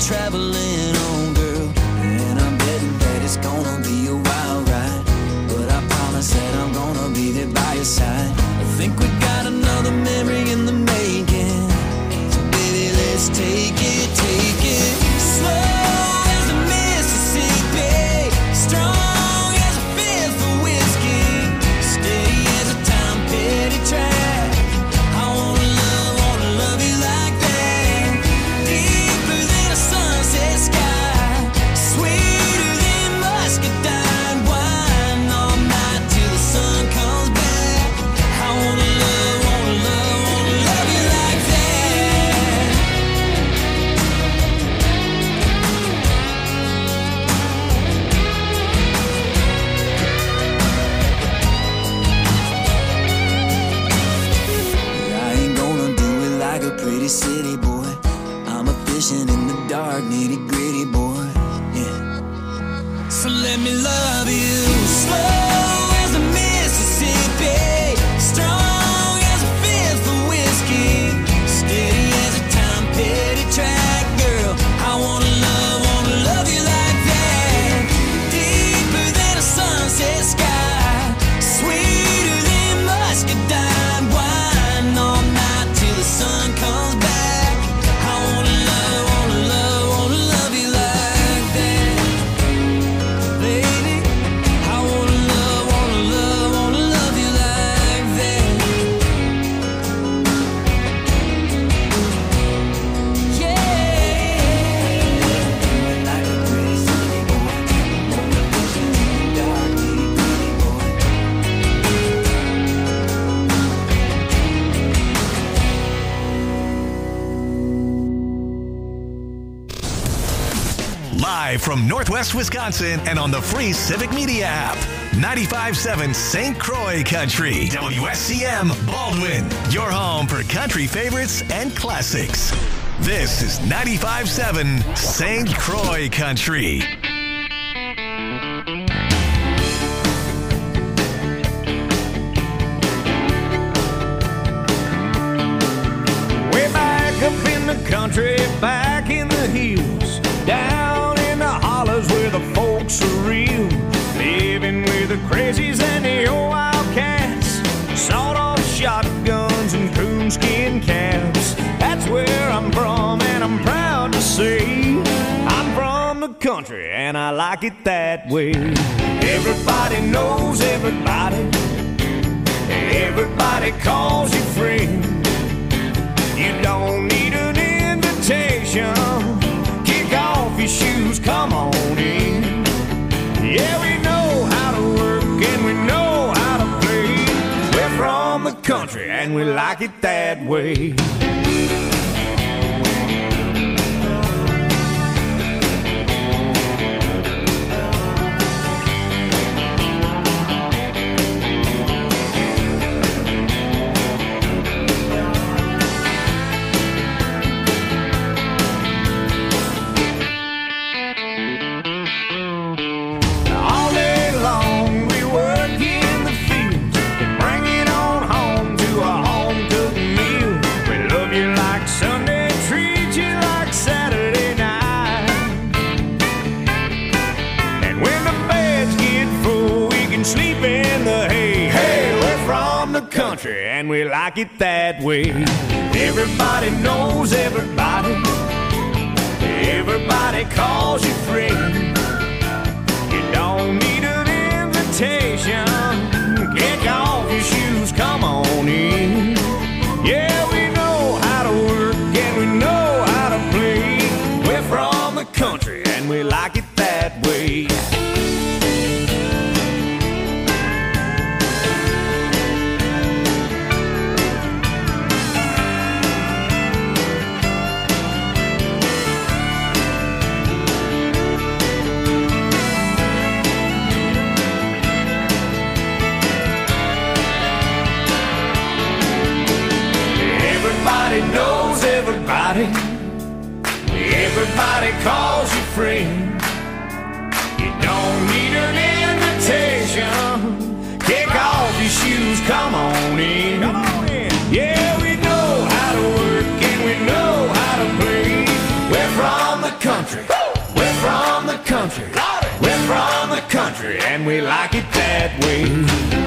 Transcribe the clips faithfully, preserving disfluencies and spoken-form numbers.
traveling on, girl. And I'm betting that it's gonna be a wild ride, but I promise that I'm gonna be there by your side. I think we got another memory in the making, so baby, let's take it, take it slow as the Mississippi, strong as a fifth of whiskey, steady as a time petty track. I wanna love, wanna love you like that, deeper than a sunset sky, sweeter than muscadine wine, all night till the sun comes back. I wanna love, wanna love, wanna love you like that. I ain't gonna do it like a pretty city boy. I'm a fishing in the dark, nitty gritty boy. Yeah. So let me love you slow as the Mississippi, strong as a fifth of whiskey, steady as a time petty track, girl. I wanna love, wanna love you like that, deeper than a sunset sky, sweeter than muscadine wine, all night till the sun comes back. I wanna love, wanna love, wanna love you like that, baby. I wanna love, wanna love, wanna love you like that. Yeah. Like a pretty city boy, on a vision in the dark, nitty gritty boy. Live from Northwest Wisconsin and on the free Civic Media app. ninety-five point seven Saint Croix Country. W S C M Baldwin. Your home for country favorites and classics. This is ninety-five point seven Saint Croix Country. Way back up in the country, back in the hills, down in the hollers where the folks are real, living with the crazies and the old wildcats, sawed-off shotguns and coonskin caps. That's where I'm from, and I'm proud to say I'm from the country, and I like it that way. Everybody knows everybody, everybody calls you friend. You don't need an invitation. Kick off your shoes, come on in. Yeah, we know how to work and we know how to play. We're from the country and we like it that way. All day long we work in the fields and bring it on home to a home-cooked meal. We love you like Sunday, treat you like Saturday night. And when the beds get full, we can sleep in the hay. Hey, we're from the country and we like it that way. Everybody knows everybody, everybody calls you friend. You don't need an invitation. Kick off your shoes, come on in. Yeah, we know how to work and we know how to play. We're from the country and we like it that way. Everybody knows everybody, everybody calls you friend. You don't need an invitation. Kick off your shoes, come on in. Come on in. Yeah, we know how to work and we know how to play. We're from the country. We're from the country. We're from the country, and we like it that way.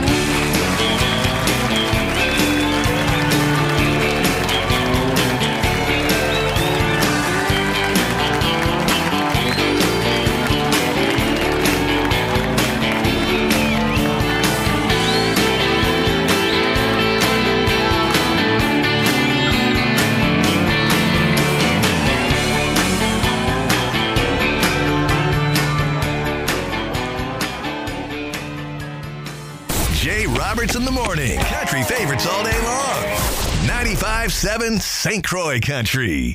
Roberts in the morning. Country favorites all day long. ninety-five seven Saint Croix Country.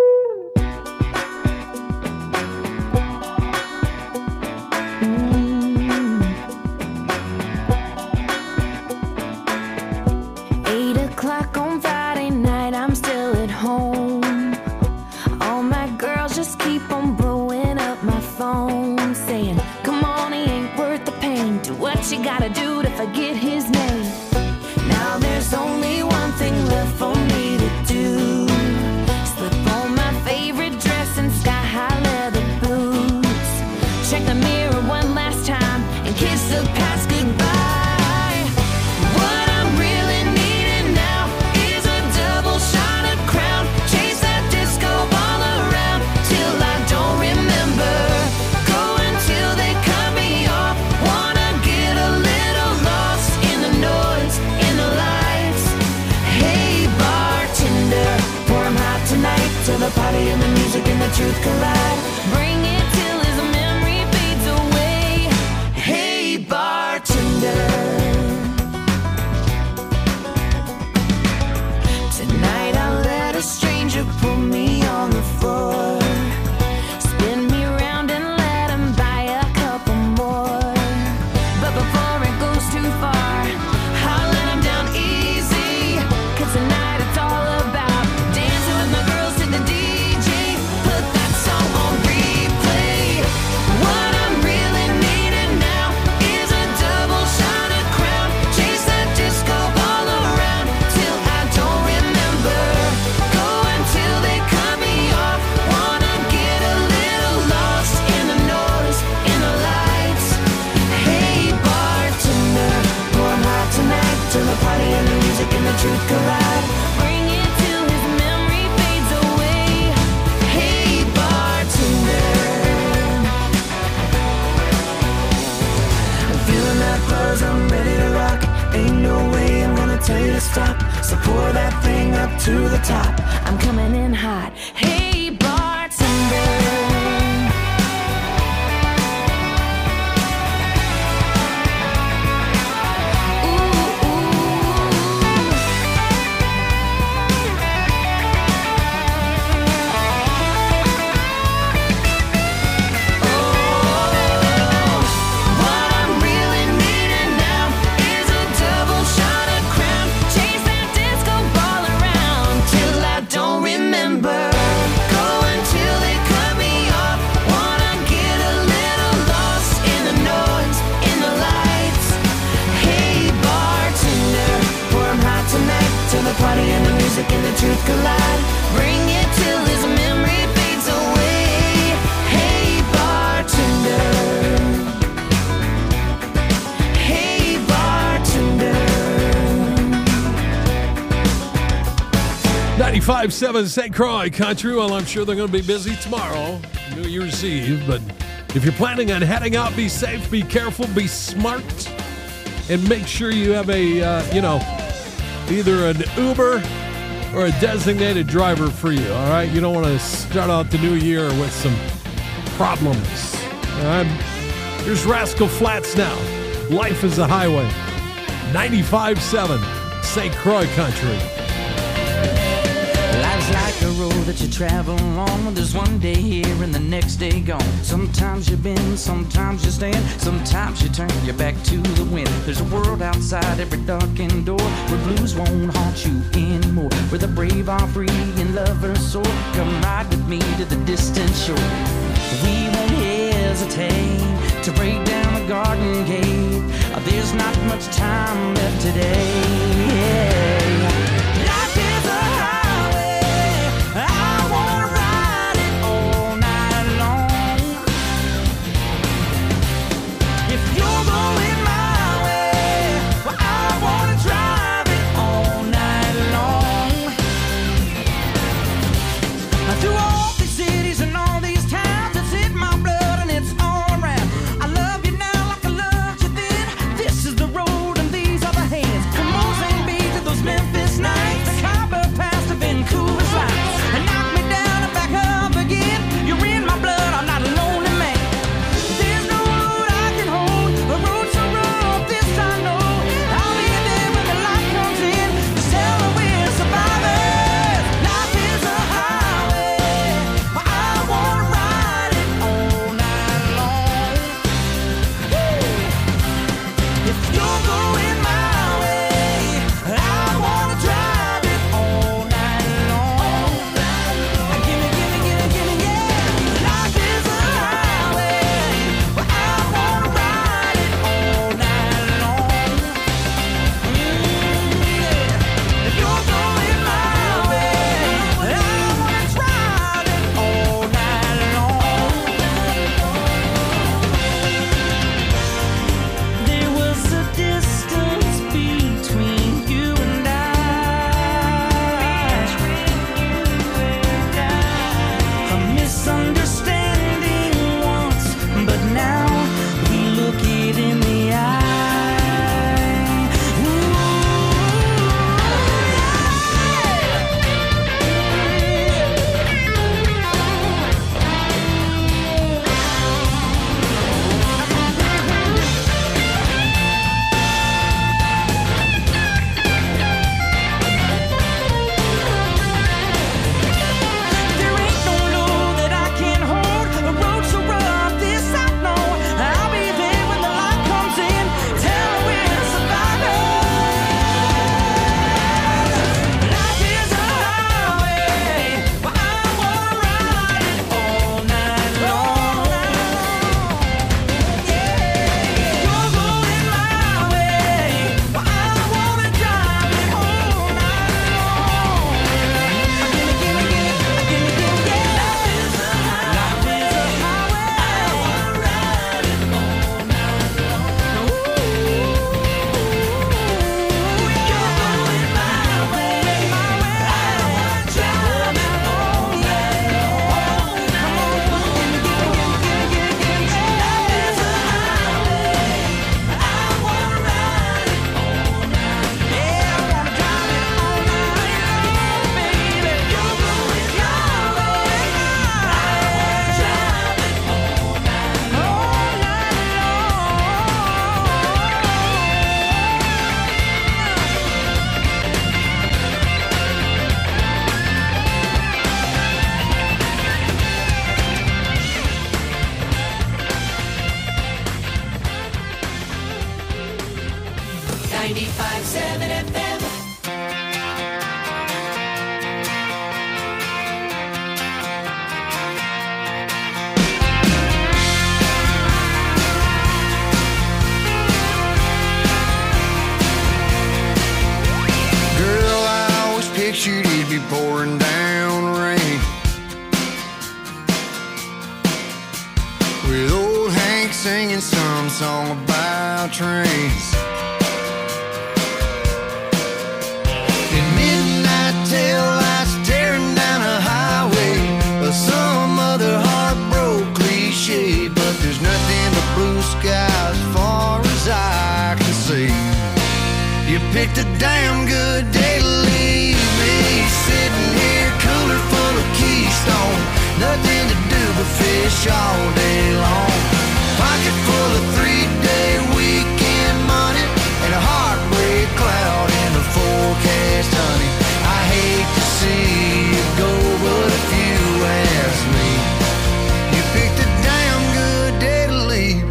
Eight o'clock on Friday night, I'm still at home. All my girls just keep on blowing up my phone, saying, come on, he ain't worth the pain. Do what you gotta do to forget his name. Now there's only one thing left for me to do. Slip on my favorite dress and sky-high leather boots. Check the mirror one last time and kiss the past goodbye. What I'm really needing now is a double shot of Crown. Chase that disco ball around till I don't remember. Go until they cut me off. Wanna get a little lost in the noise, in the lights. Hey bartender, pour 'em hot tonight till the party and the music and the truth collide. Bring it till his memory fades away. Hey bartender, tonight I'll let a stranger pull me on the floor. Spin me around and let him buy a couple more. But before it goes too far, I'll let him down easy. Cause tonight it's all about dancing with my girls to the D J. Put that song on replay. What I'm really needing now is a double shot of Crown. Chase that disco ball around till I don't remember. Go until they cut me off. Wanna get a little lost in the noise, in the lights. Hey bartender, pour 'em hot tonight till the party and the music and the truth collide. Bring it till his memory fades away. Hey bartender, I'm feeling that buzz, I'm ready to rock. Ain't no way I'm gonna tell you to stop. So pour that thing up to the top. I'm coming in hot. Hey bartender. Ooh, ooh. What I'm really needing now is a double shot of Crown. Chase that disco ball around till I don't remember. Go until they cut me off. Wanna get a little lost in the noise, in the lights. Hey bartender, pour 'em hot tonight till the party and the music and the truth collide. Bring it till his memory fades away. Hey bartender. Hey bartender. ninety-five seven Saint Croix Country. Well, I'm sure they're going to be busy tomorrow, New Year's Eve. But if you're planning on heading out, be safe, be careful, be smart, and make sure you have a, uh, you know, either an Uber or a designated driver for you, all right? You don't want to start out the new year with some problems, all right? Here's Rascal Flatts now. Life is a Highway. ninety-five seven Saint Croix Country. Life's like a road that you travel on. There's one day here and the next day gone. Sometimes you bend, sometimes you stand, sometimes you turn your back to the wind. There's a world outside every darkened door where blues won't haunt you anymore, where the brave are free and lovers soar. Come ride with me to the distant shore. We won't hesitate to break down the garden gate. There's not much time left today. Life is a highway, I wanna ride it all night. misunderstanding once, but now we look it in the eye. ninety-five seven F M. Girl, I always pictured it'd be pouring down rain, with old Hank singing some song about trains. And midnight tail lights tearing down a highway, or some other heartbroken cliche. But there's nothing but blue skies as far as I can see. You picked a damn good day to leave me, sitting here cooler full of Keystone, nothing to do but fish all day long. Pocket full of three-day weekend money, and a heartbreak cloud in the forecast, honey. I hate to see you go, but if you ask me, you picked a damn good day to leave.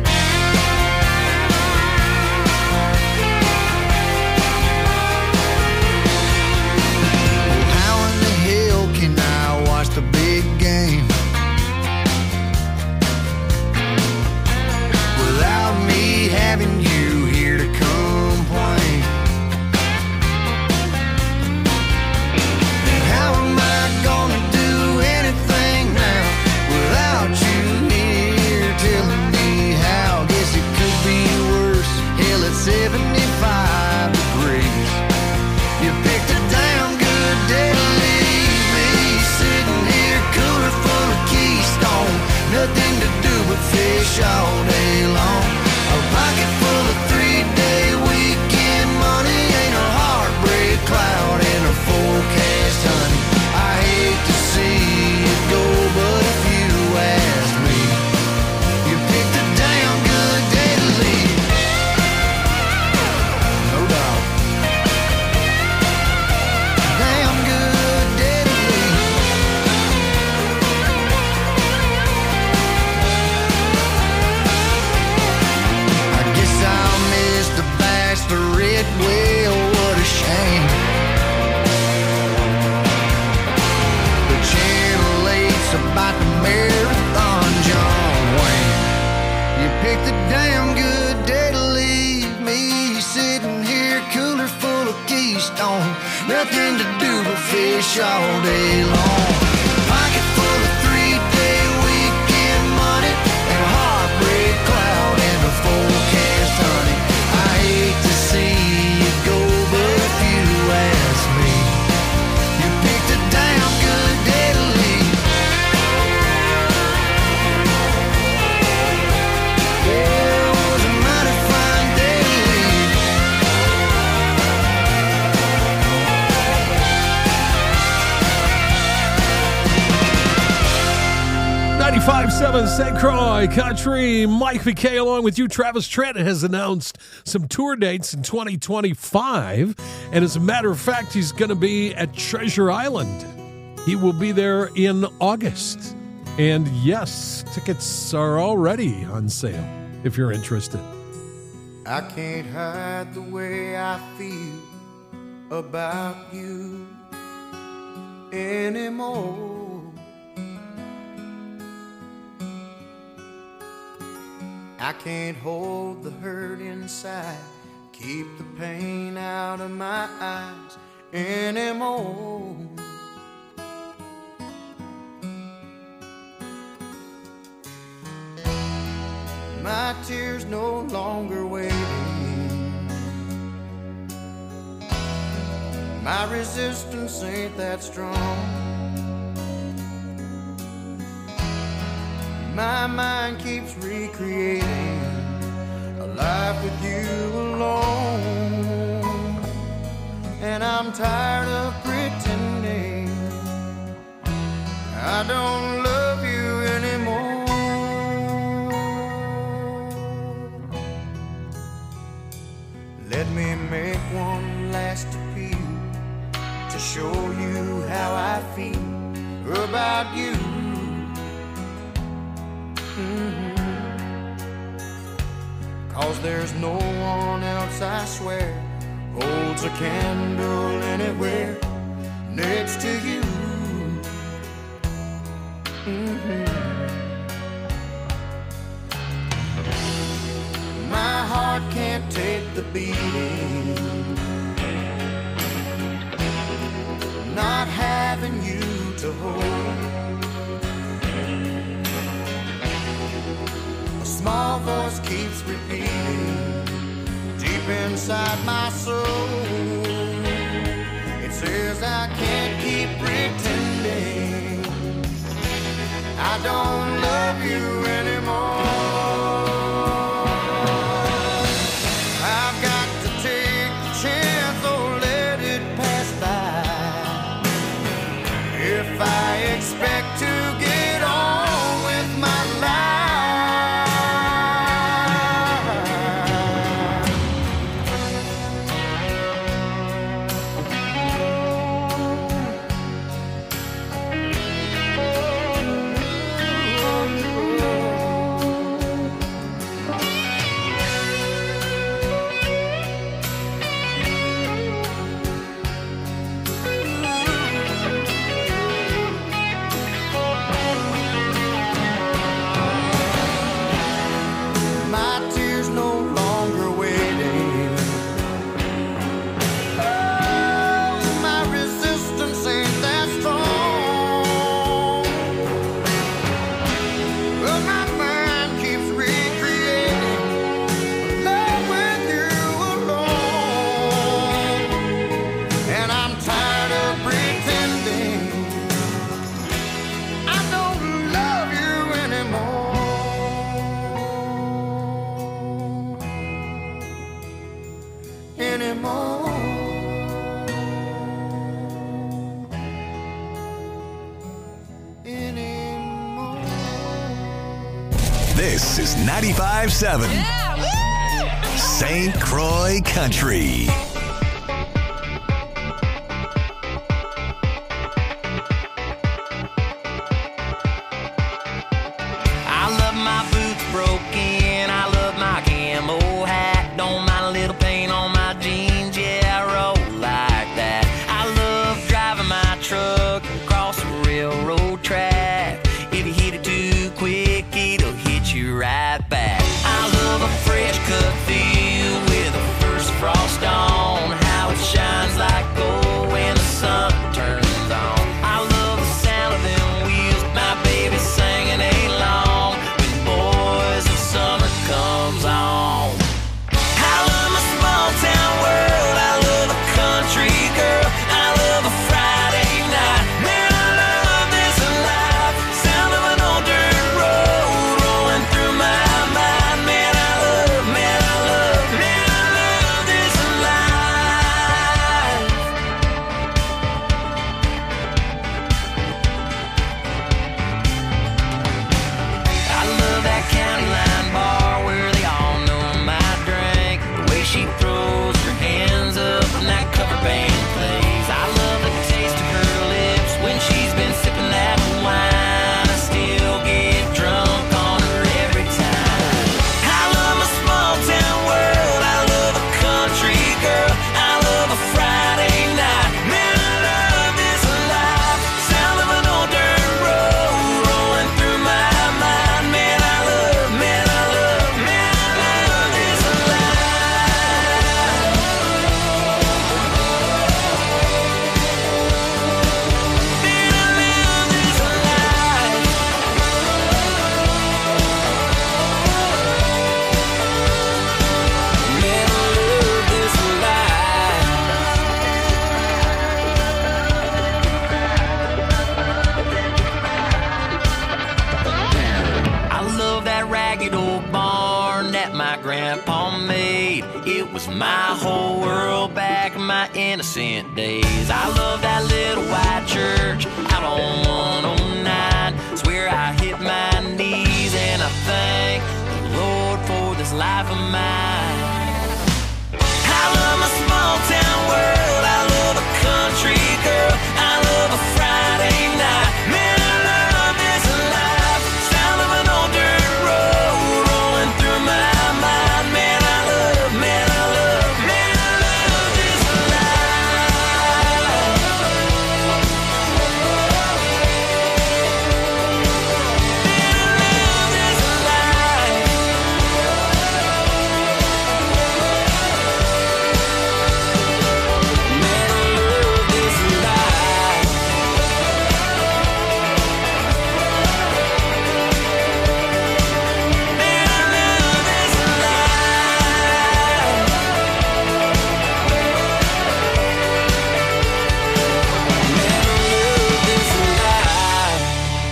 The big game without me having you here to complain. And how am I gonna do anything now without you here telling me how? Guess it could be worse. Hell, it's seventy-five degrees. You picked a damn good day to leave me, sitting here cooler full of Keystone, nothing to do but fish all day long. A pocket full of three-day weekend money, ain't a heartbreak cloud in a forecast, honey. I hate to see it go, but if you ask me, you picked a damn good day to leave. No doubt. Damn good day to leave. I guess I'll miss the bachelorette, well, what a shame. The Channel eight's about the marathon, John Wayne. You picked a damn good day to leave me, sitting here cooler full of Keystone, nothing to do but fish all day long. Pocket full of three-day weekend money, and a heartbreak cloud in the forecast, honey. I hate to see you go, but if you ask me, you picked a damn good day to leave. ninety-five point seven Saint Croix Country. Mike McKay along with you. Travis Trent has announced some tour dates in twenty twenty-five. And as a matter of fact, he's going to be at Treasure Island. He will be there in August. And yes, tickets are already on sale if you're interested. I can't hide the way I feel about you anymore. I can't hold the hurt inside, keep the pain out of my eyes anymore. My tears no longer waiting. My resistance ain't that strong. My mind keeps recreating a life with you alone. And I'm tired of pretending I don't love you anymore. Let me make one last appeal to show you how I feel about you. Mm-hmm. Cause there's no one else, I swear, holds a candle anywhere next to you. Mm-hmm. My heart can't take the beating, not having you to hold. A small voice keeps repeating deep inside my soul. It says I can't keep pretending I don't love you anymore. I expect to get on with my This is ninety-five point seven yeah, Saint Croix Country. I love my boots broken, I love my camo hat. Don't mind a little paint on my jeans, yeah, I roll like that. I love driving my truck across the railroad track. If you hit it too quick, it'll hit you right back. I love a fresh cut field with a first frost on, how it shines like gold when the sun turns on. I love the sound of them wheels, my baby singing along when the boys of summer comes on. I love my small town world, I love a country girl, I love a Friday night. Man, I love this life, sound of an old dirt road rolling through my my grandpa made. It was my whole world back in my innocent days. I love that little white church out on one oh nine. Swear I hit my knees and I thank the Lord for this life of mine. I love my small town world. I love a country girl. I love a Friday night. Man, I love this life. Sound of an old dirt road rolling through my mind. Man, I love, man, I love, man, I love this life. Man, I love this life. Man, I love this life. Man, I love this life. Man, I love this life.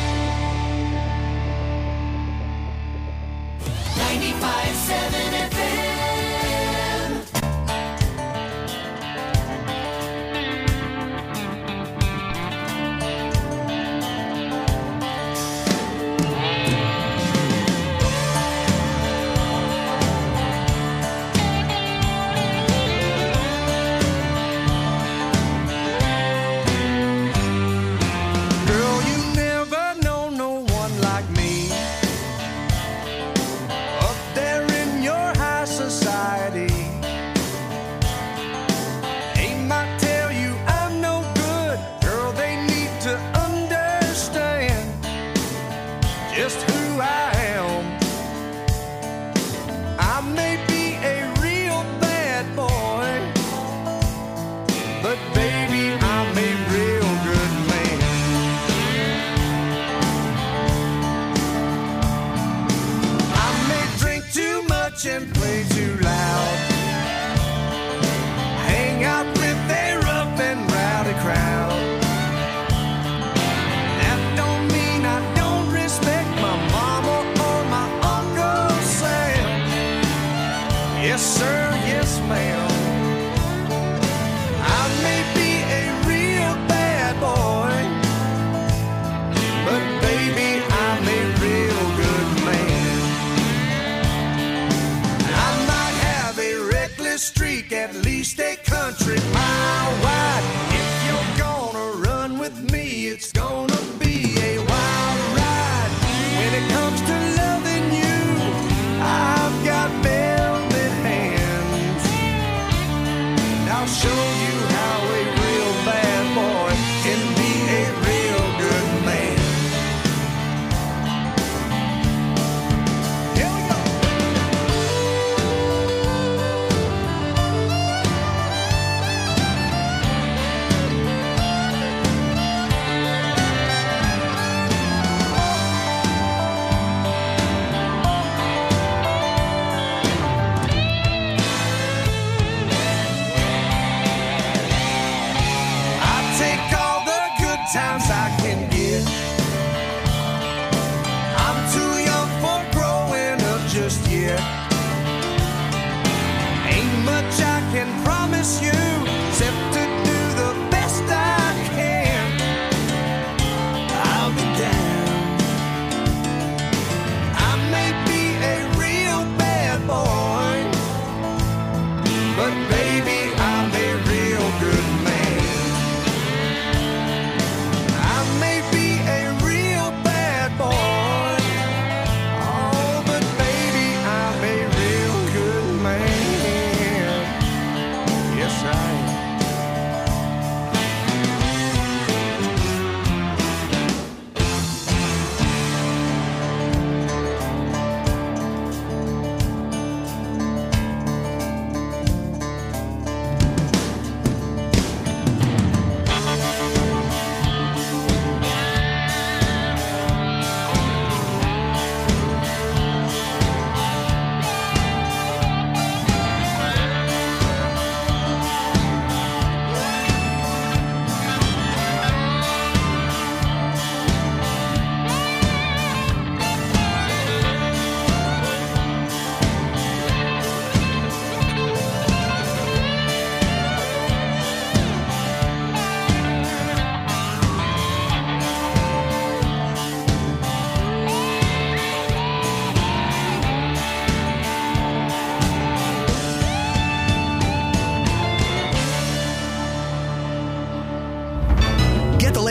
ninety-five seven F M. Girl, you never know no one like me. Up there in your high society. They might tell you I'm no good. Girl, they need to understand just who I am. I may be a real bad boy, but baby, I'm a real good man. I may drink too much and play too loud. Hang out with a rough and rowdy crowd. That don't mean I don't respect my mama or my Uncle Sam. Yes, sir, yes, ma'am. I may be a real bad boy, but baby, I'm a real good man. I might have a reckless streak, at least a country mile wide. If you're gonna run with me, it's gonna be a wild ride. When it comes to loving you, I've got velvet hands. And I'll show you how a real bad boy can be a real good man. Here we go.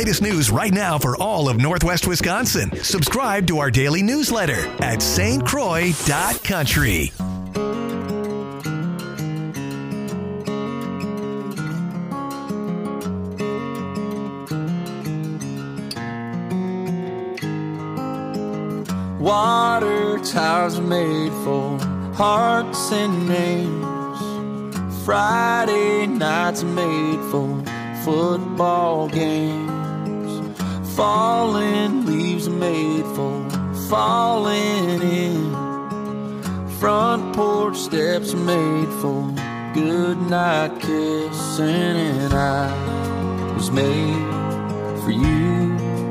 latest news right now for all of Northwest Wisconsin. Subscribe to our daily newsletter at S T Croix dot country. Water towers are made for hearts and names. Friday nights are made for football games. Falling leaves are made for falling in. Front porch steps are made for good night kissing. And I was made for you.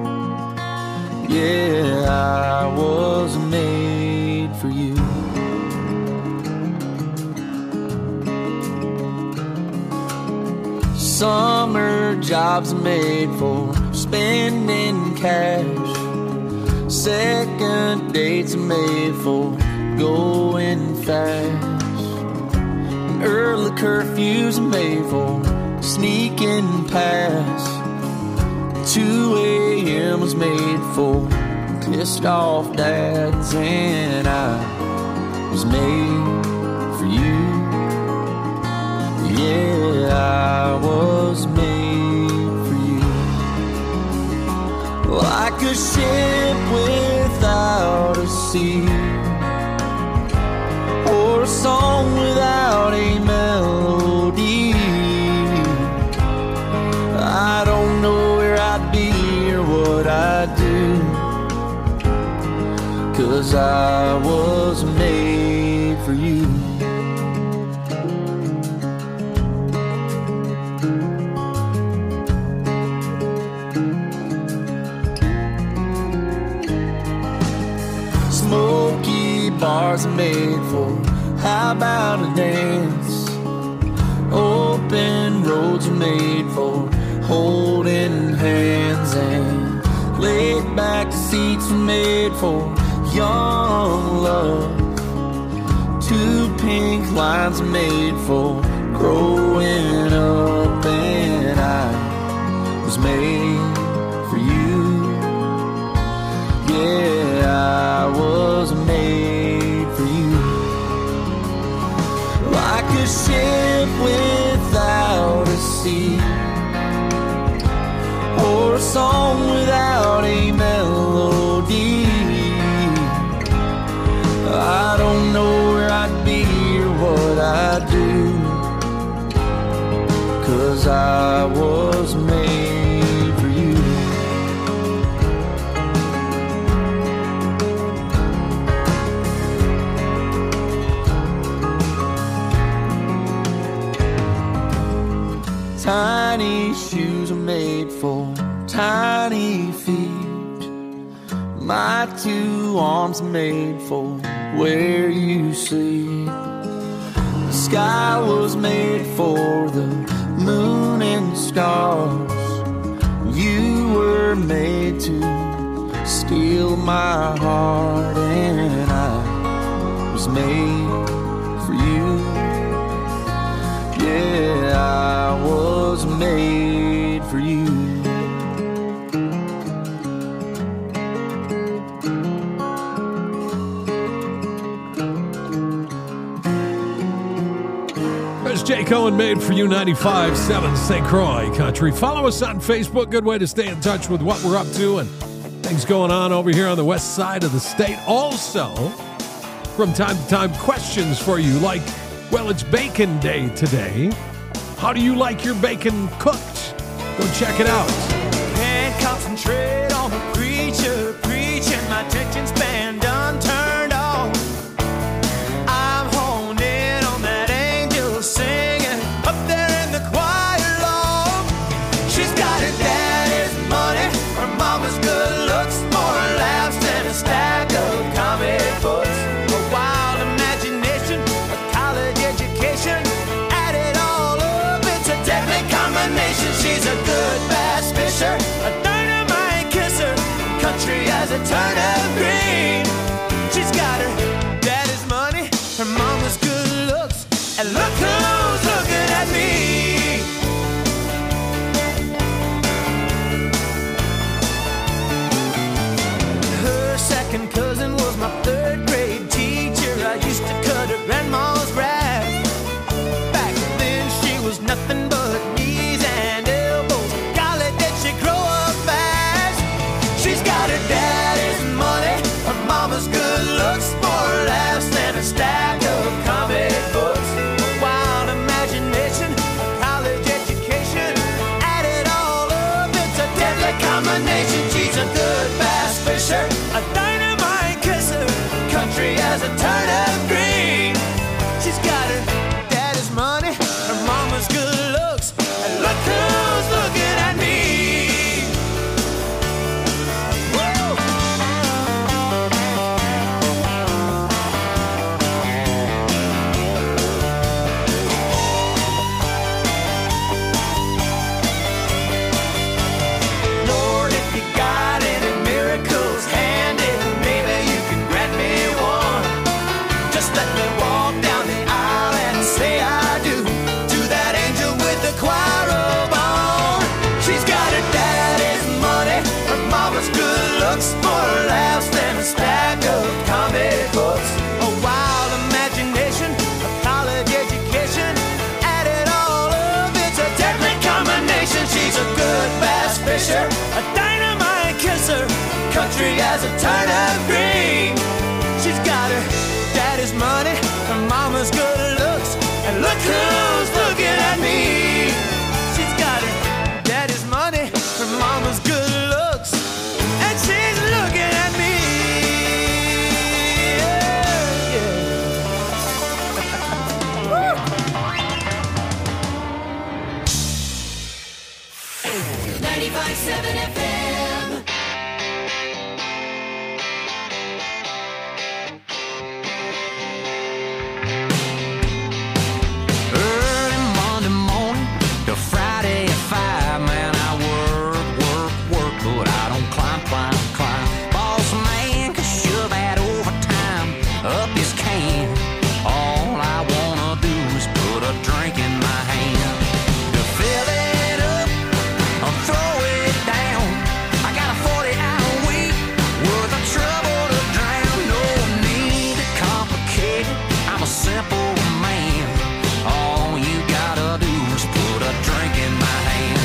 Yeah, I was made for you. Summer jobs are made for spending cash. Second dates are made for going fast. And early curfews are made for sneaking past. two a.m. was made for pissed off dads. And I was made for you. Yeah, I was made for you. Like a ship without a sea, or a song without a melody. I don't know where I'd be or what I'd do, 'cause I was made for you. Smoky bars are made for how about a dance? Open roads are made for holding hands, and laid back seats are made for young love. Two pink lines are made for growing up, and I was made for you. Yeah, I was made for you. Like a ship without a sea, or a song without a melody. I don't know where I'd be or what I'd do, 'cause I was made for you. Tiny shoes are made for tiny feet. My two arms are made for where you sleep. The sky was made for the moon and stars. You were made to steal my heart, and I was made for you. Yeah, I was made for you. There's Jay Cohen, Made for You, ninety-five point seven Saint Croix Country. Follow us on Facebook. Good way to stay in touch with what we're up to and things going on over here on the west side of the state. Also, from time to time, questions for you like, well, it's bacon day today. How do you like your bacon cooked? Go check it out. Can't concentrate on the preacher preaching. My attention span done turned off. I'm honed in on that angel singing up there in the choir loft. She's got her daddy's money, her mama's good looks, more laughs than a stack of comic books. A wild imagination, a college education, add it all up, it's a deadly combination. She's a good bass fisher, a dynamite kisser, mama's good looks, more laughs than a stack of comic books. A wild imagination, a college education, add it all up, it's a deadly combination. She's a good bass fisher, a dynamite kisser, country as a turnip green. She's got her daddy's money, her mama's good looks, and look who's looking at me. Lord, if you got any miracles handy, maybe you can grant me one. Just let me walk down the aisle and say I do to that angel with the choir robe on. She's got her daddy's money, her mama's good looks, more laughs than a stack of comic books. A wild imagination, a college education, add it all up, it's a deadly combination. She's a good bass fisher, a dynamite kisser, country as a turnip green. She's got her daddy's money, her mama's good looks, and look who's looking at me. She's got her daddy's money, her mama's good looks, and she's looking at me. Yeah, yeah. Woo. ninety-five point seven F M. Early Monday morning to Friday at five, man, I work, work, work, but I don't climb, climb, climb. Boss man can shove that overtime up his can. All I wanna do is put a drink in my hand. To fill it up or throw it down, I got a forty-hour week worth of trouble to drown. No need to complicate it, I'm a simple man. All you gotta do is put a drink in my hand.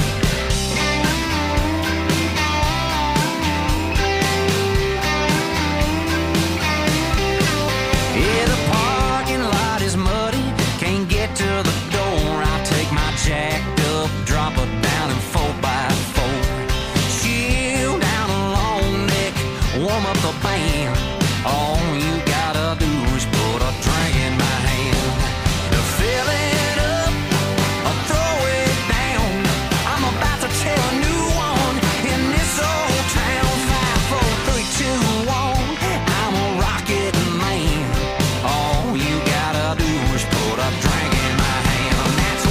Yeah, the parking lot is muddy, can't get to the door. I take my jacked up, drop her down in four by four. Chill down a long neck, warm up the band. All you gotta do is put a drink in my hand. To fill it up or throw it down, I'm about to tell a new one in this old town. Five, four, three, two, one, I'm a rocket man. All you gotta do is put a drink in my hand. That's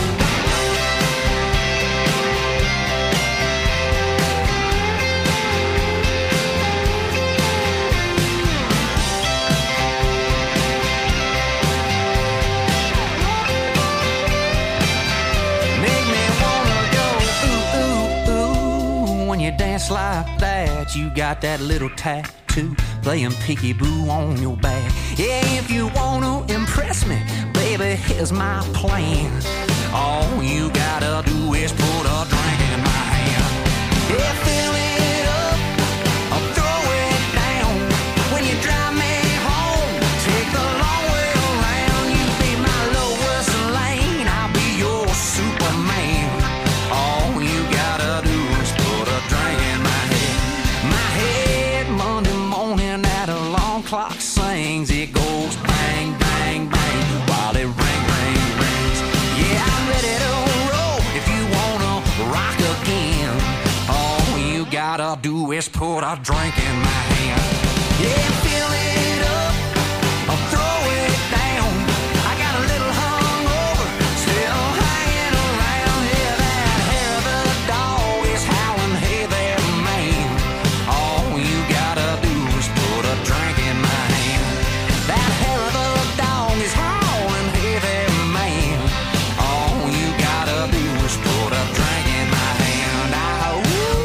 make me wanna go ooh, ooh, ooh. When you dance like that, you got that little tattoo playing peekaboo on your back. Yeah, if you wanna impress me, baby, here's my plan. All you gotta do is put a drink in my hand. Yeah, fill it up or throw it down. When you drive me home, take the long way around. You be my lowest lane, I'll be your Superman. All you gotta do is put a drink in my head. My head Monday morning at a long clock sings. It goes bang, bang, bang while it ring, ring, rings. Yeah, I'm ready to roll if you wanna rock again. All you gotta do is put a drink in my hand. Yeah, fill it up or throw it down. I got a little hungover, still hanging around. Yeah, that hair of the dog is howling, hey there, man. All you gotta do is put a drink in my hand. That hair of the dog is howling, hey there, man. All you gotta do is put a drink in my hand. Ah,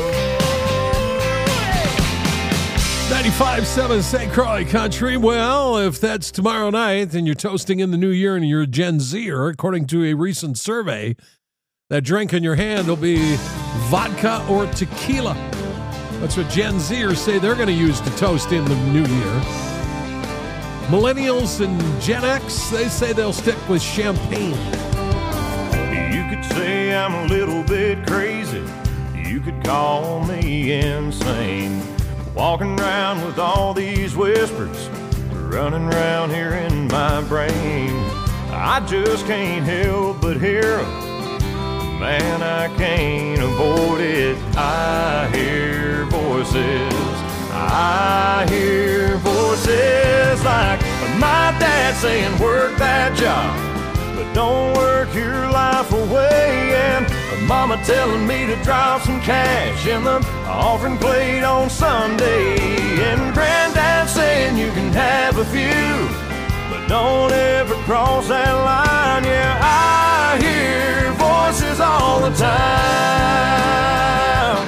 ninety-five point seven Saint Croix Country. Well, if that's tomorrow night and you're toasting in the new year and you're a Gen Zer, according to a recent survey, that drink in your hand will be vodka or tequila. That's what Gen Zers say they're going to use to toast in the new year. Millennials and Gen X, they say they'll stick with champagne. You could say I'm a little bit crazy. You could call me insane. Walking around with all these whispers running around here in my brain. I just can't help but hear 'em. Man, I can't avoid it. I hear voices. I hear voices like my dad saying, work that job, but don't work your life away. And mama telling me to drop some cash in the offering plate on Sunday. And granddad saying you can have a few, but don't ever cross that line. Yeah, I hear voices all the time.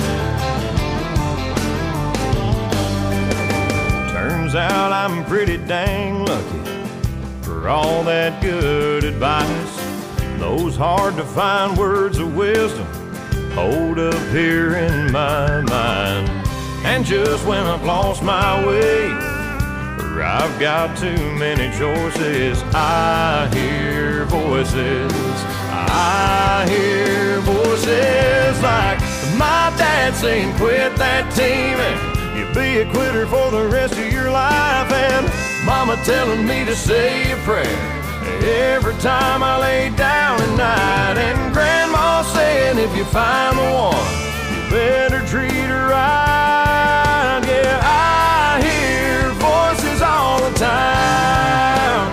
Turns out I'm pretty dang lucky for all that good advice. Those hard to find words of wisdom hold up here in my mind. And just when I've lost my way, or I've got too many choices, I hear voices. I hear voices like my dad saying, quit that team and you'll be a quitter for the rest of your life. And mama telling me to say a prayer every time I lay down at night. And grandma saying if you find the one, you better treat her right. Yeah, I hear voices all the time.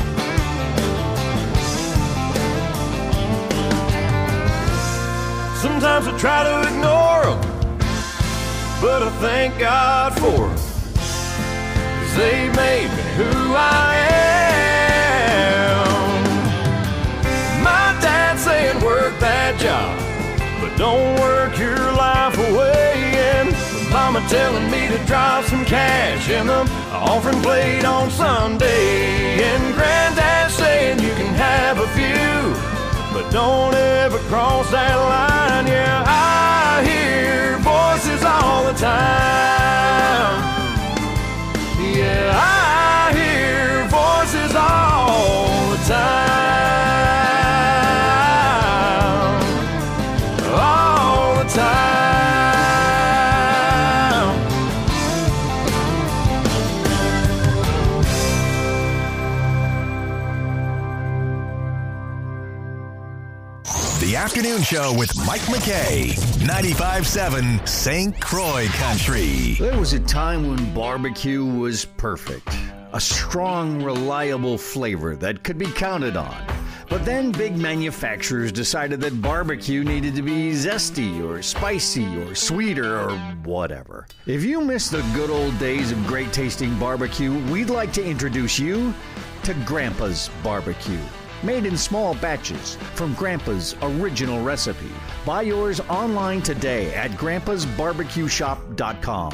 Sometimes I try to ignore them, but I thank God for them, 'cause they made me who I am. My dad saying work that job, but don't work your life away. And mama telling me to drop some cash in the offering plate on Sunday. And granddad saying you can have a few, but don't ever cross that line. Yeah, I hear voices all the time. Yeah, I hear voices all the time. All the time. The Afternoon Show with Mike McKay, ninety-five point seven Saint Croix Country. There was a time when barbecue was perfect. A strong, reliable flavor that could be counted on. But then big manufacturers decided that barbecue needed to be zesty or spicy or sweeter or whatever. If you miss the good old days of great tasting barbecue, we'd like to introduce you to Grandpa's Barbecue. Made in small batches from Grandpa's original recipe. Buy yours online today at grandpas barbecue shop dot com.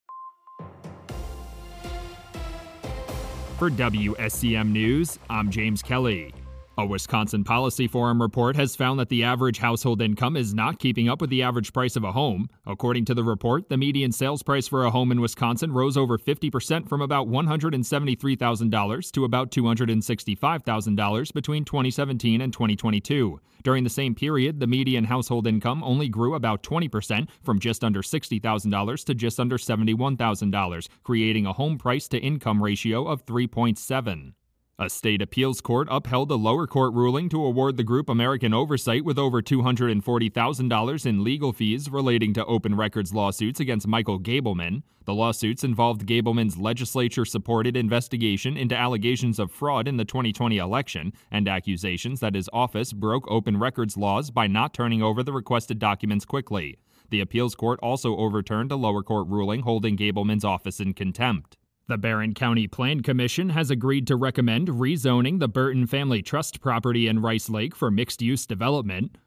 For W S C M News, I'm James Kelly. A Wisconsin Policy Forum report has found that the average household income is not keeping up with the average price of a home. According to the report, the median sales price for a home in Wisconsin rose over fifty percent from about one hundred seventy-three thousand dollars to about two hundred sixty-five thousand dollars between twenty seventeen and twenty twenty-two. During the same period, the median household income only grew about twenty percent from just under sixty thousand dollars to just under seventy-one thousand dollars, creating a home price to income ratio of three point seven. A state appeals court upheld a lower court ruling to award the group American Oversight with over two hundred forty thousand dollars in legal fees relating to open records lawsuits against Michael Gableman. The lawsuits involved Gableman's legislature-supported investigation into allegations of fraud in the twenty twenty election and accusations that his office broke open records laws by not turning over the requested documents quickly. The appeals court also overturned a lower court ruling holding Gableman's office in contempt. The Barron County Plan Commission has agreed to recommend rezoning the Burton Family Trust property in Rice Lake for mixed-use development.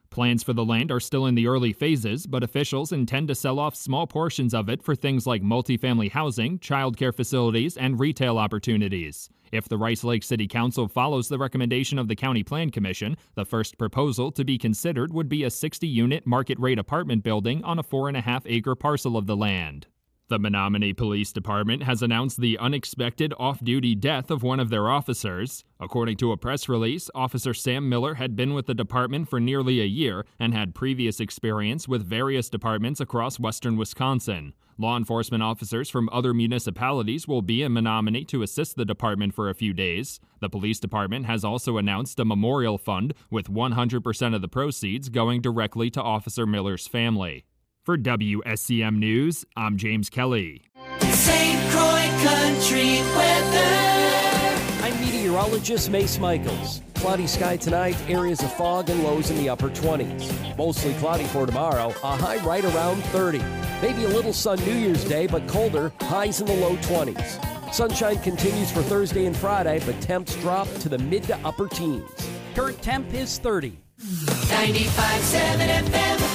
Plans for the land are still in the early phases, but officials intend to sell off small portions of it for things like multifamily housing, childcare facilities, and retail opportunities. If the Rice Lake City Council follows the recommendation of the County Plan Commission, the first proposal to be considered would be a sixty-unit market-rate apartment building on a four and a half acre parcel of the land. The Menominee Police Department has announced the unexpected off-duty death of one of their officers. According to a press release, Officer Sam Miller had been with the department for nearly a year and had previous experience with various departments across western Wisconsin. Law enforcement officers from other municipalities will be in Menominee to assist the department for a few days. The police department has also announced a memorial fund with one hundred percent of the proceeds going directly to Officer Miller's family. For W S C M News, I'm James Kelly. Saint Croix Country weather. I'm meteorologist Mace Michaels. Cloudy sky tonight, areas of fog and lows in the upper twenties. Mostly cloudy for tomorrow, a high right around thirty. Maybe a little sun New Year's Day, but colder, highs in the low twenties. Sunshine continues for Thursday and Friday, but temps drop to the mid to upper teens. Current temp is thirty. ninety-five point seven F M.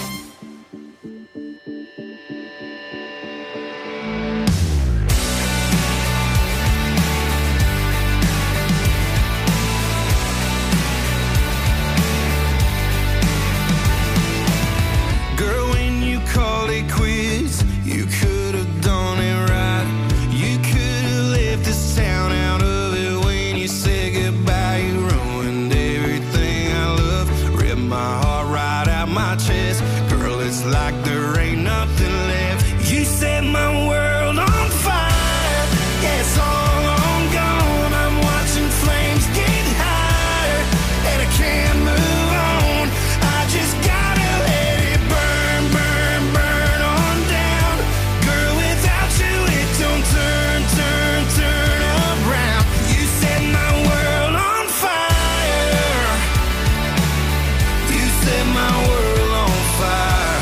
Called it quits. You could have done it right. You could have left this town out of it when you said goodbye. You ruined everything I love. Ripped my heart right out my chest. Girl, it's like there ain't nothing left. You set my world on fire. Yeah, it's all on gone. I'm watching flames get higher, and I can't move on. I just gotta let it burn, burn, burn on down. Girl, without you it don't turn, turn, turn around. You set my world on fire. You set my world on fire.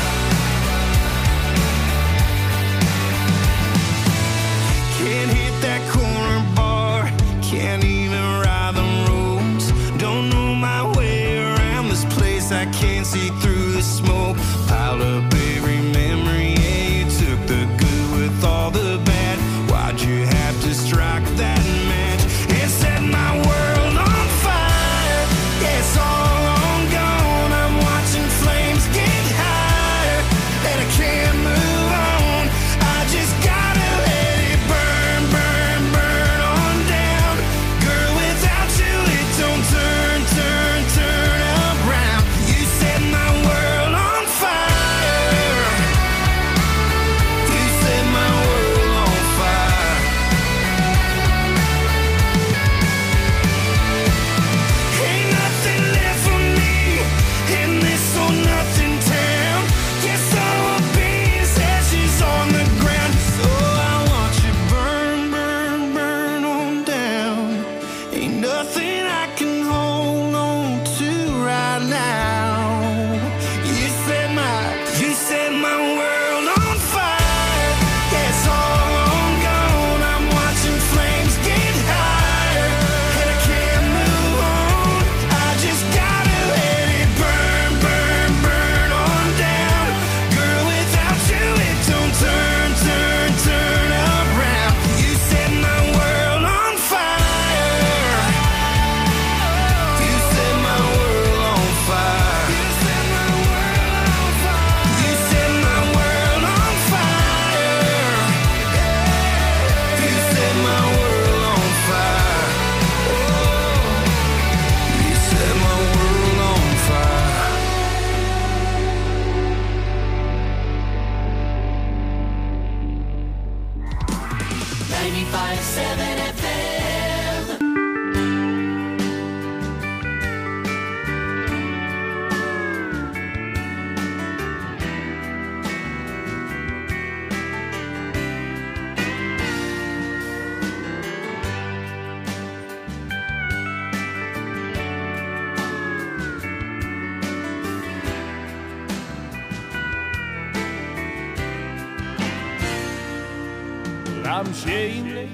Can't hit that corner bar. Can't even ride the roads. Don't know my way around this place. I can't see through the smoke. Piled up every memory, yeah, you took the good with all the bad. Why'd you have to strike that match and set my world on fire? Yeah, it's all on gone. I'm watching flames get higher, and I can't move on. I just gotta let it burn, burn, burn on down. Girl, without you it don't turn, turn, turn around. You set my world on fire. You set my world on fire. Ain't nothing left for me in this or nothing town. Guess all I'll be is ashes on the ground. So I watch it burn, burn, burn on down. Ain't nothing I can hold on to right now. You set my, you set my world on fire. Yeah, it's all on gone. I'm watching flames get higher, and I can't move on. I just gotta let it burn, burn, burn on down. Girl, without you it don't turn, turn, turn around. You set my world on fire. You set my world on fire. You set my world on fire. You set my world on fire. You set my world on fire. You set my world on fire. ninety-five point seven F M. Well, I'm shameless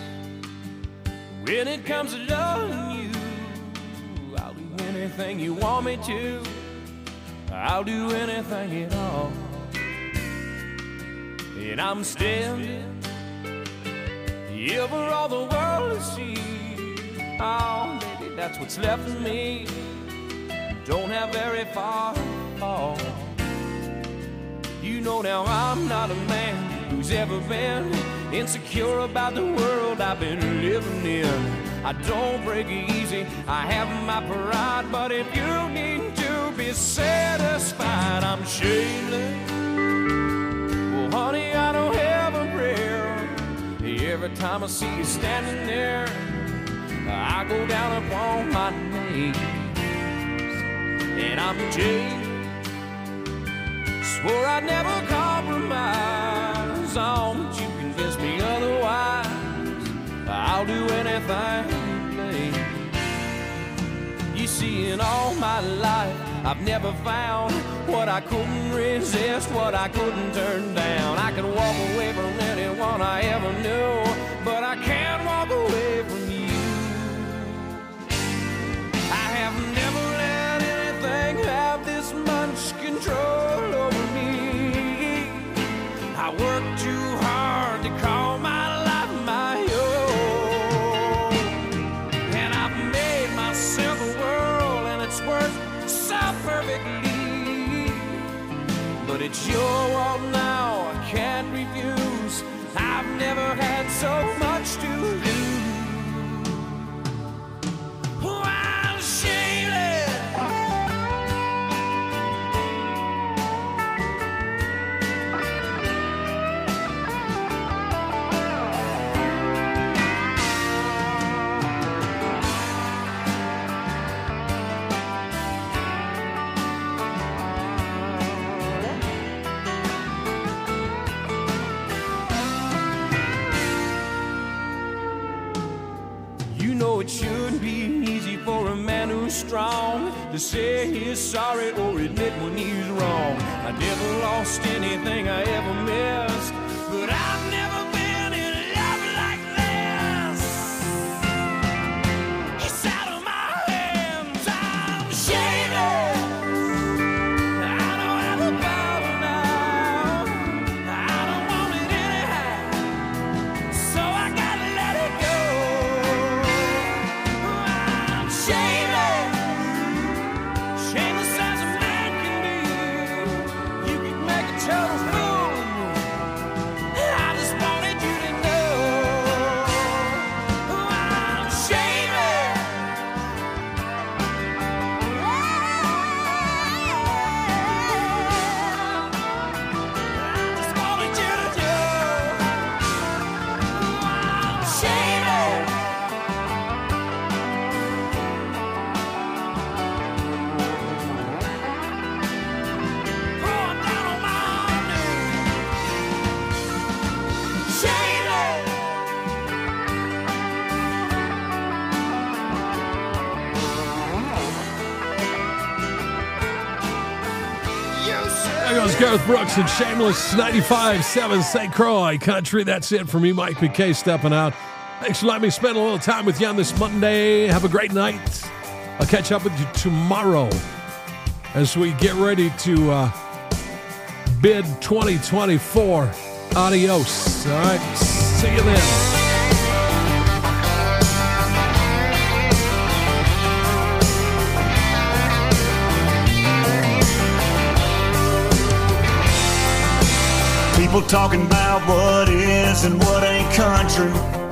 when it comes to loving you. I'll do anything you want me to. I'll do anything at all. And I'm standing here for all the world to see. Oh, baby, that's what's left of me. Don't have very far to fall. You know now I'm not a man who's ever been insecure about the world I've been living in. I don't break easy, I have my pride, but if you need to be satisfied, I'm shameless. Well, honey, I don't have a prayer. Every time I see you standing there, I go down upon my knees. And I'm Jay, swore I'd never compromise. Oh, but you convinced me otherwise. I'll do anything, please. You see, in all my life, I've never found what I couldn't resist, what I couldn't turn down. I can walk away from anyone I ever knew, but I can't walk away from you. I have never let anything have this much control over me. I work too hard to call my life my own, and I've made myself a world, and it's worked so perfectly. But it's your world now, I can't refuse. I've never had so much to lose. Oh, I'm shameless. It shouldn't be easy for a man who's strong to say he's sorry or admit when he's wrong. I never lost anything I ever missed, but I've never been in love like this. It's out of my hands, I'm shameless. I don't have a power now, I don't want it anyhow, so I gotta let it go. Garth Brooks and Shameless, ninety-five point seven Saint Croix Country. That's it for me, Mike P K, stepping out. Thanks for letting me spend a little time with you on this Monday. Have a great night. I'll catch up with you tomorrow as we get ready to uh, bid twenty twenty-four. Adios. All right. See you then. People talking about what is and what ain't country.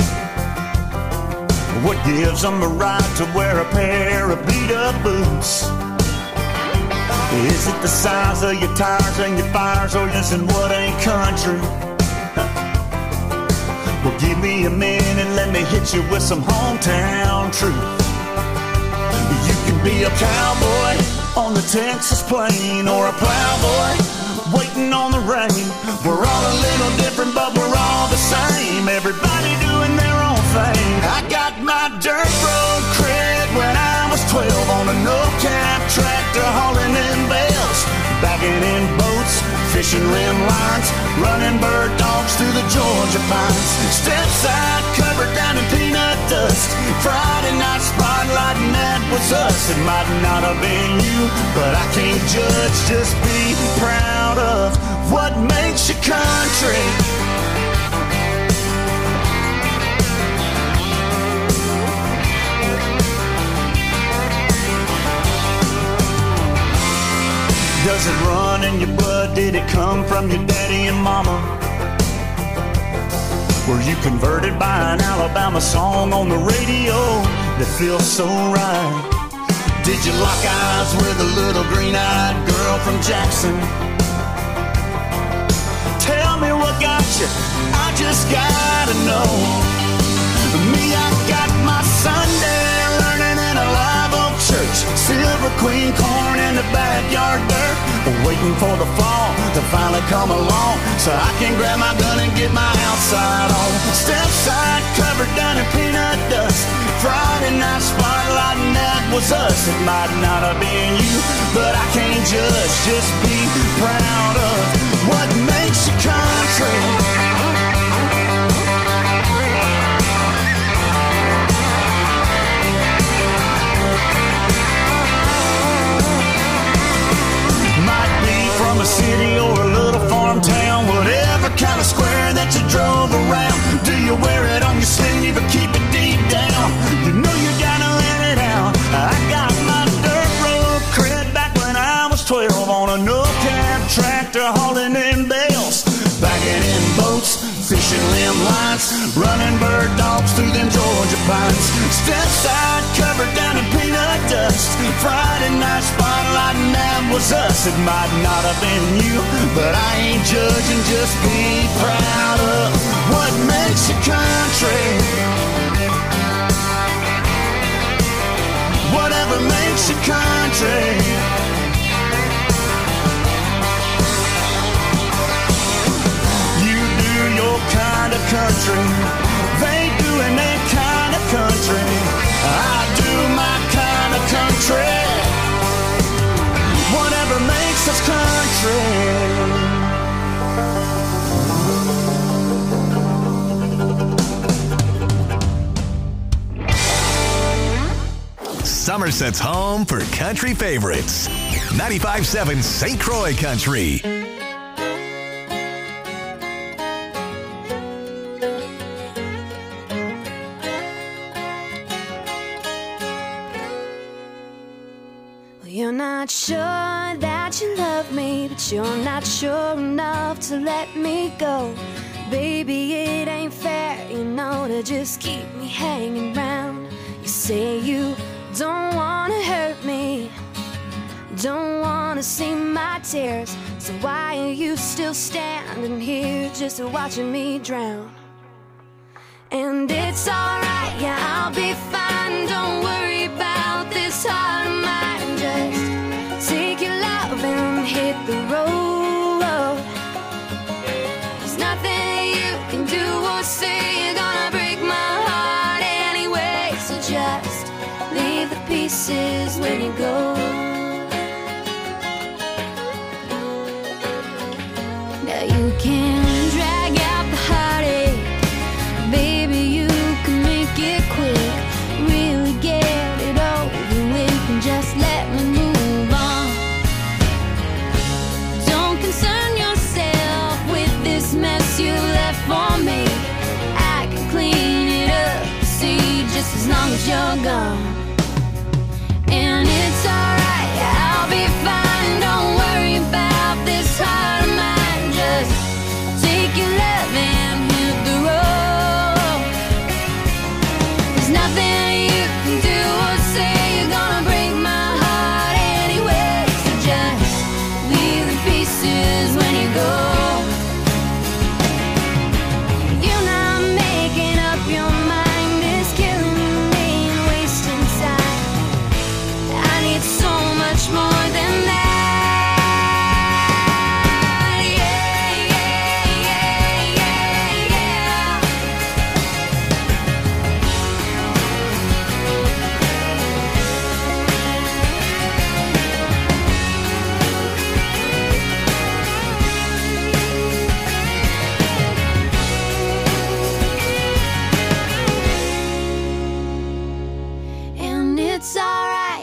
What gives them the right to wear a pair of beat-up boots? Is it the size of your tires and your fires, or is it what ain't country? Well, give me a minute and let me hit you with some hometown truth. You can be a cowboy on the Texas plain, or a plowboy waiting on the rain. We're all a little different, but we're all the same. Everybody doing their own thing. I got my dirt road cred when I was twelve on a no-cap tractor hauling in bales, backing in boats, fishing rim lines, running bird dogs through the Georgia pines. Step side covered down in peanut dust, Friday night spotlight, and that was was us. It might not have been you, but I can't judge. Just be proud of what makes you country. Does it run in your blood? Did it come from your daddy and mama? Were you converted by an Alabama song on the radio that feels so right? Did you lock eyes with a little green-eyed girl from Jackson? Tell me what got you, I just gotta know. Me, I got my Sunday learning in a live oak church. Silver Queen corn in the backyard dirt. Waiting for the fall to finally come along, so I can grab my gun and get my outside on. Step side covered down in peanut dust. Friday night spotlight and that was us. It might not have been you, but I can't judge. Just be proud of what makes you country. From a city or a little farm town, whatever kind of square that you drove around. Do you wear it on your sleeve or keep it deep down? You know you gotta let it out. I got my dirt road cred back when I was twelve on a no-cab tractor hauling in bales, bagging in boats, fishing limb lines, running bird dogs through them Georgia pines. Step side covered down in peanut dust. Friday night spotlight and that was us. It might not have been you, but I ain't judging. Just be proud of what makes you country. Whatever makes you country. Your kind of country, they doing their kind of country. I do my kind of country. Whatever makes us country. Somerset's home for country favorites. ninety-five point seven Saint Croix Country. You're not sure that you love me, but you're not sure enough to let me go. Baby, it ain't fair, you know, to just keep me hanging round. You say you don't wanna hurt me, don't wanna see my tears. So why are you still standing here just watching me drown? And it's alright, yeah, I'll be fine. Don't worry about this heart of mine. Just take your love and hit the road. There's nothing you can do or say, you're gonna break my heart anyway. So just leave the pieces when you go. Now you can drag out the heartache, baby, you can make it quick. Really get it over with and just let me move on. Don't concern yourself with this mess you left for me. I can clean it up, see, just as long as you're gone. And it's alright, I'll be fine. Don't worry about this heart of mine. Just take your love and hit the road. There's nothing you can do or say, you're gonna break my heart anyway. So just leave the pieces when you go. You're not making up your mind, it's killing me and wasting time. I need so much more than that. And it's alright,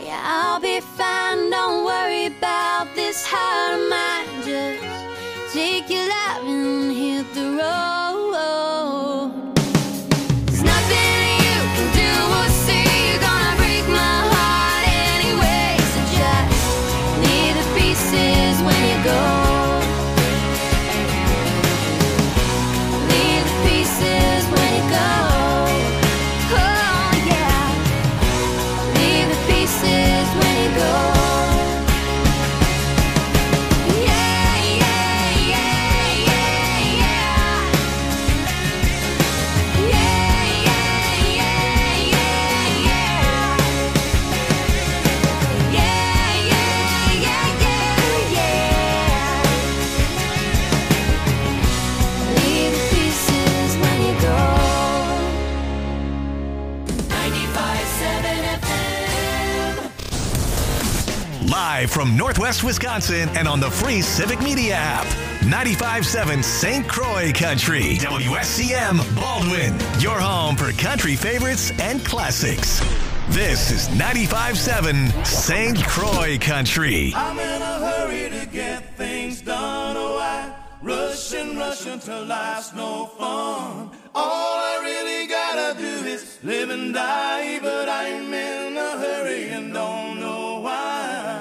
Live from Northwest Wisconsin and on the free Civic Media app. ninety-five point seven Saint Croix Country. W S C M Baldwin. Your home for country favorites and classics. This is ninety-five point seven Saint Croix Country. I'm in a hurry to get things done. Oh, I rush and rush until life's no fun. All I really gotta do is live and die, but I'm in a hurry and don't know why.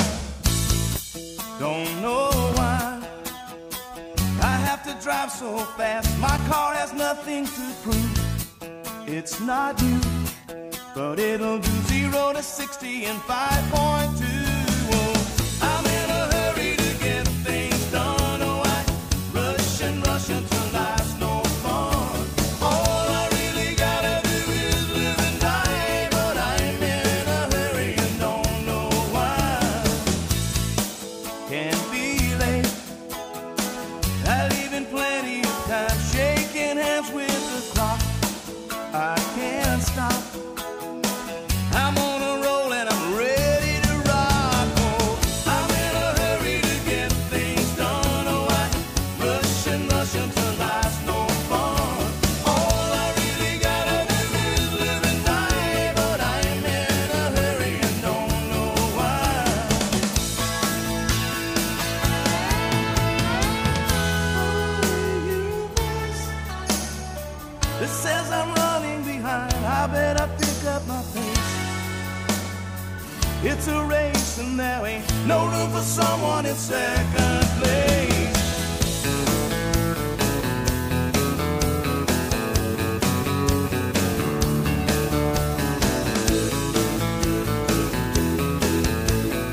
Don't know why I have to drive so fast. My car has nothing to prove. It's not you, but it'll do zero to sixty in five point two. Oh, I'm in a hurry to get things done. Oh, I rush and rush until life's no fun. All I really gotta do is live and die, but I'm in a hurry and don't know why. Can't be late. I leave in plenty of time, shaking hands with the clock. I can't stop. I'm on a roll and I'm ready to rock. Oh, I'm in a hurry to get things done. Oh, I rush and rush until life's no fun. All I really gotta do is live and die, but I'm in a hurry and don't know why. It says I'm running behind. I better pick up my pace. It's a race and there ain't no room for someone in second